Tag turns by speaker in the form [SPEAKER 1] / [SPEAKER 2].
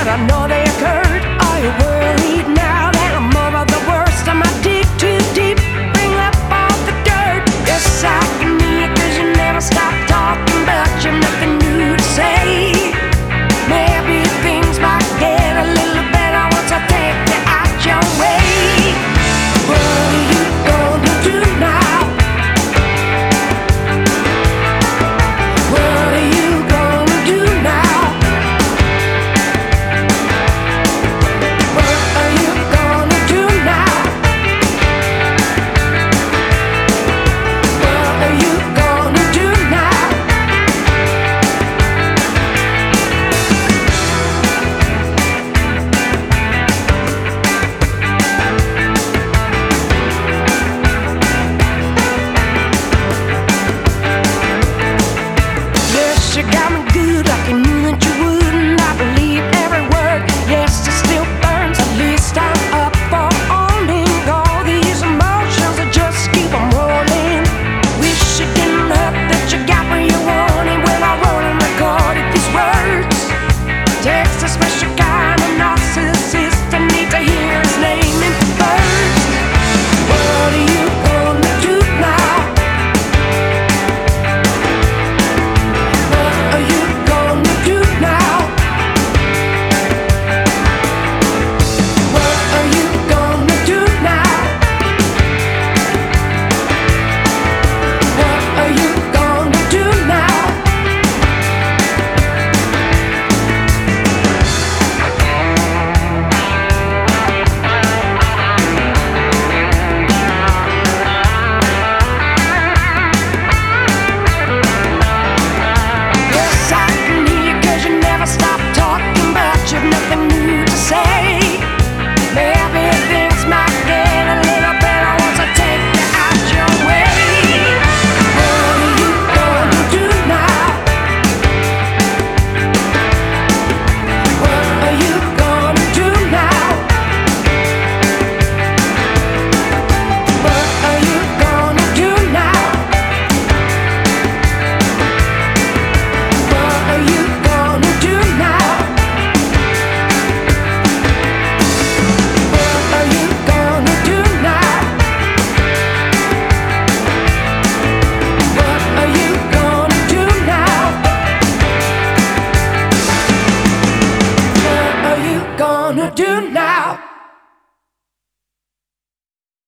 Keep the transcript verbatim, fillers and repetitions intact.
[SPEAKER 1] I know they occurred. Are you worried now that I'm over the worst? Am I dig too deep? Bring up all the dirt. Yes, I can hear you 'cause you never stop talking, but you've nothing new to say. Maybe things might get a little better once I take you out your way. What are you gonna do now? What are you gonna do now? What are you gonna do now? What are you gonna do now? Yes, you got me good like I knew that you would, and I believe every word. Yes, it still burns. At least I'm up for owning all these emotions that just keep on rolling. Wish it didn't hurt that you got where you wanted when I wrote and recorded these words. Takes a special kind of narcissist to need to hear his name in first. What are you gonna do now? What are you gonna do now? What are you gonna do now? What are you gonna do now? Yes, I can hear you 'cause you never stop talking, but you've nothing new to say. Maybe things might get a little better once I take you out your way. What are you gonna do now? What are you gonna do now? What are you gonna do now? What are you gonna do now? What are you gonna do now? What are you gonna do now? What are you gonna do now?